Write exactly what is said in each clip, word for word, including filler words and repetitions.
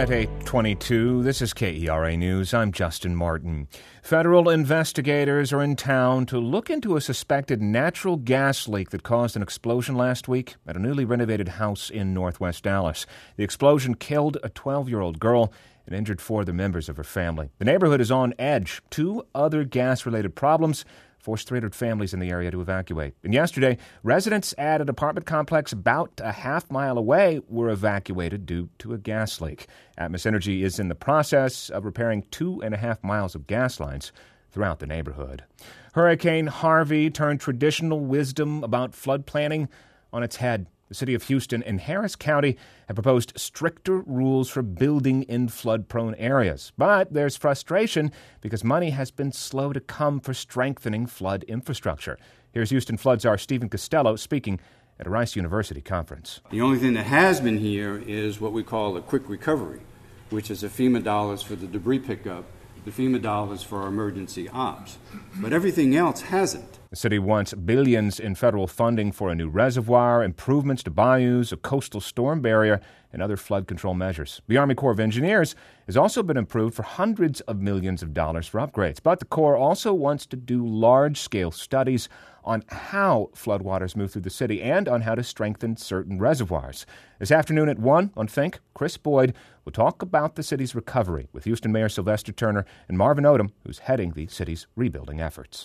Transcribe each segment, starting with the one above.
At eight twenty-two, this is K E R A News. I'm Justin Martin. Federal investigators are in town to look into a suspected natural gas leak that caused an explosion last week at a newly renovated house in northwest Dallas. The explosion killed a twelve-year-old girl and injured four other members of her family. The neighborhood is on edge. Two other gas-related problems forced three hundred families in the area to evacuate. And yesterday, residents at an apartment complex about a half mile away were evacuated due to a gas leak. Atmos Energy is in the process of repairing two and a half miles of gas lines throughout the neighborhood. Hurricane Harvey turned traditional wisdom about flood planning on its head. The city of Houston and Harris County have proposed stricter rules for building in flood-prone areas. But there's frustration because money has been slow to come for strengthening flood infrastructure. Here's Houston Flood Czar Stephen Costello speaking at a Rice University conference. The only thing that has been here is what we call a quick recovery, which is the FEMA dollars for the debris pickup, the FEMA dollars for our emergency ops. But everything else hasn't. The city wants billions in federal funding for a new reservoir, improvements to bayous, a coastal storm barrier, and other flood control measures. The Army Corps of Engineers has also been approved for hundreds of millions of dollars for upgrades. But the Corps also wants to do large-scale studies on how floodwaters move through the city and on how to strengthen certain reservoirs. This afternoon at one on Think, Chris Boyd will talk about the city's recovery with Houston Mayor Sylvester Turner and Marvin Odom, who's heading the city's rebuilding efforts.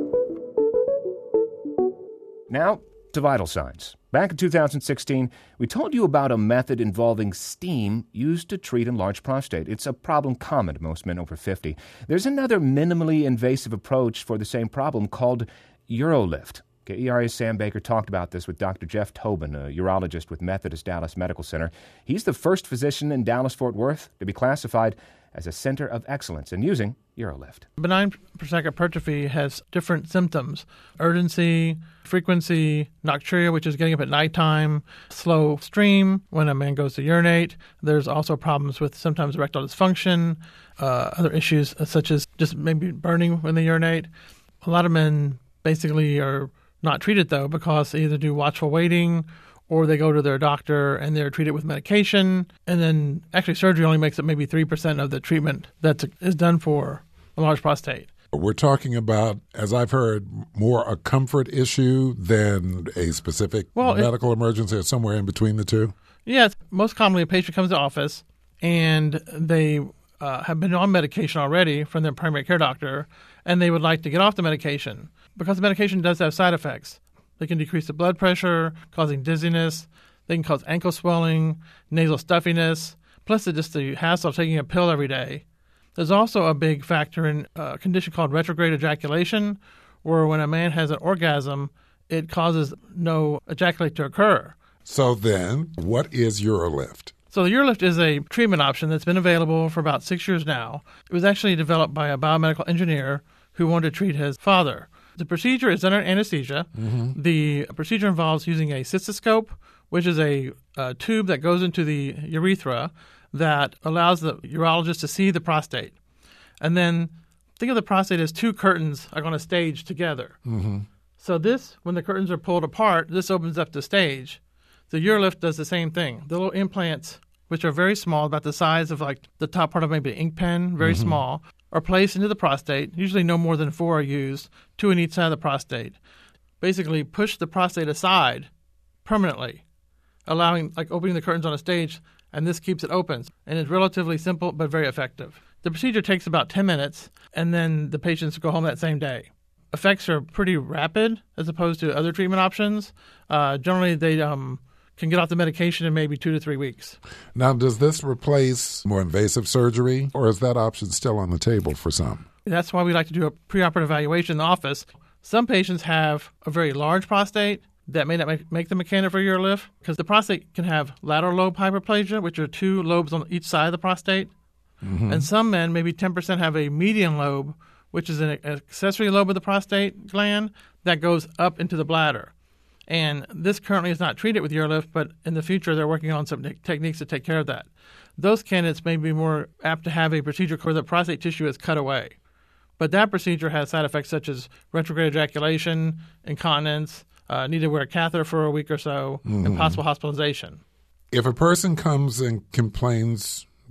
Now to vital signs. Back in two thousand sixteen, we told you about a method involving steam used to treat enlarged prostate. It's a problem common to most men over fifty. There's another minimally invasive approach for the same problem called UroLift. K E R A's Sam Baker talked about this with Doctor Jeff Tobin, a urologist with Methodist Dallas Medical Center. He's the first physician in Dallas-Fort Worth to be classified as a center of excellence in using UroLift. Benign prostatic hypertrophy has different symptoms: urgency, frequency, nocturia, which is getting up at nighttime, slow stream when a man goes to urinate. There's also problems with sometimes erectile dysfunction, uh, other issues such as just maybe burning when they urinate. A lot of men basically are not treated, though, because they either do watchful waiting or they go to their doctor and they're treated with medication. And then actually surgery only makes up maybe three percent of the treatment that is done for a large prostate. We're talking about, as I've heard, more a comfort issue than a specific well, medical it, emergency or somewhere in between the two? Yes. Most commonly, a patient comes to the office and they uh, have been on medication already from their primary care doctor, and they would like to get off the medication because the medication does have side effects. They can decrease the blood pressure, causing dizziness. They can cause ankle swelling, nasal stuffiness, plus the, just the hassle of taking a pill every day. There's also a big factor in a condition called retrograde ejaculation, where when a man has an orgasm, it causes no ejaculate to occur. So then, what is UroLift? So the UroLift is a treatment option that's been available for about six years now. It was actually developed by a biomedical engineer who wanted to treat his father. The procedure is under anesthesia. Mm-hmm. The procedure involves using a cystoscope, which is a, a tube that goes into the urethra that allows the urologist to see the prostate. And then think of the prostate as two curtains are on a stage together. Mm-hmm. So this, when the curtains are pulled apart, this opens up the stage. The UroLift does the same thing. The little implants, which are very small, about the size of like the top part of maybe an ink pen, very mm-hmm. small, are placed into the prostate. Usually no more than four are used, two in each side of the prostate. Basically push the prostate aside permanently, allowing, like opening the curtains on a stage, and this keeps it open. And it's relatively simple but very effective. The procedure takes about ten minutes, and then the patients go home that same day. Effects are pretty rapid as opposed to other treatment options. Uh, generally, they um, can get off the medication in maybe two to three weeks. Now, does this replace more invasive surgery, or is that option still on the table for some? That's why we like to do a preoperative evaluation in the office. Some patients have a very large prostate that may not make, make them a candidate for UroLift, because the prostate can have lateral lobe hyperplasia, which are two lobes on each side of the prostate. Mm-hmm. And some men, maybe ten percent, have a median lobe, which is an accessory lobe of the prostate gland that goes up into the bladder. And this currently is not treated with UroLift, but in the future they're working on some techniques to take care of that. Those candidates may be more apt to have a procedure where the prostate tissue is cut away. But that procedure has side effects such as retrograde ejaculation, incontinence, uh, need to wear a catheter for a week or so, mm-hmm. and possible hospitalization. If a person comes and complains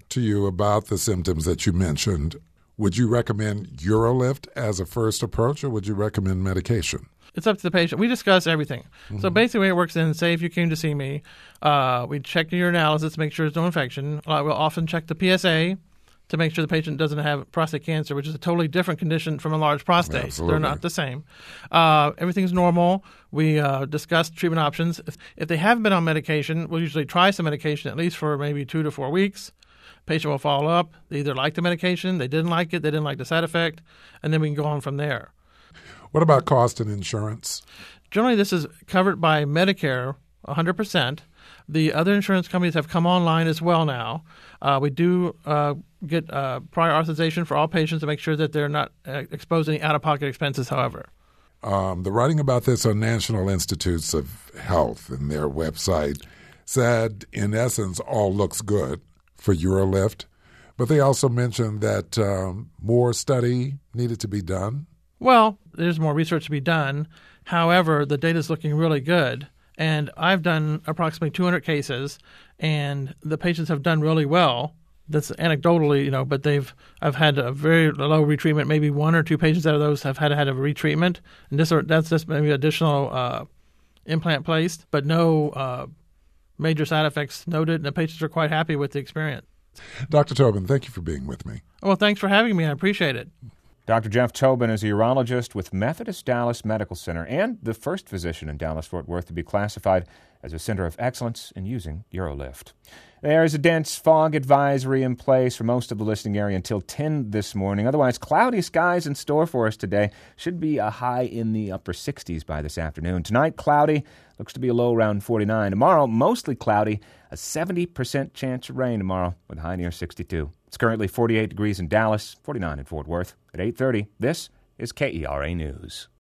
to you about the symptoms that you mentioned, would you recommend UroLift as a first approach, or would you recommend medication? It's up to the patient. We discuss everything. Mm-hmm. So basically, the way it works in, say if you came to see me, uh, we check your analysis to make sure there's no infection. Uh, we'll often check the P S A to make sure the patient doesn't have prostate cancer, which is a totally different condition from a large prostate. Absolutely. They're not the same. Uh, everything's normal. We uh, discuss treatment options. If, if they haven't been on medication, we'll usually try some medication at least for maybe two to four weeks. Patient will follow up. They either like the medication, they didn't like it, they didn't like the side effect, and then we can go on from there. What about cost and insurance? Generally, this is covered by Medicare one hundred percent. The other insurance companies have come online as well now. Uh, we do uh, get uh, prior authorization for all patients to make sure that they're not uh, exposed to any out-of-pocket expenses, however. Um, the writing about this on National Institutes of Health and their website said, in essence, all looks good for UroLift, but they also mentioned that um, more study needed to be done. Well, there's more research to be done. However, the data is looking really good, and I've done approximately two hundred cases, and the patients have done really well. That's anecdotally, you know, but they've I've had a very low retreatment. Maybe one or two patients out of those have had had a retreatment, and this that's just maybe additional uh, implant placed, but no uh, major side effects noted, and the patients are quite happy with the experience. Doctor Tobin, thank you for being with me. Well, thanks for having me. I appreciate it. Doctor Jeff Tobin is a urologist with Methodist Dallas Medical Center and the first physician in Dallas-Fort Worth to be classified as a center of excellence in using UroLift. There is a dense fog advisory in place for most of the listening area until ten this morning. Otherwise, cloudy skies in store for us today. Should be a high in the upper sixties by this afternoon. Tonight, cloudy. Looks to be a low around forty-nine. Tomorrow, mostly cloudy. A seventy percent chance of rain tomorrow with a high near sixty-two. It's currently forty-eight degrees in Dallas, forty-nine in Fort Worth. At eight thirty, this is K E R A News.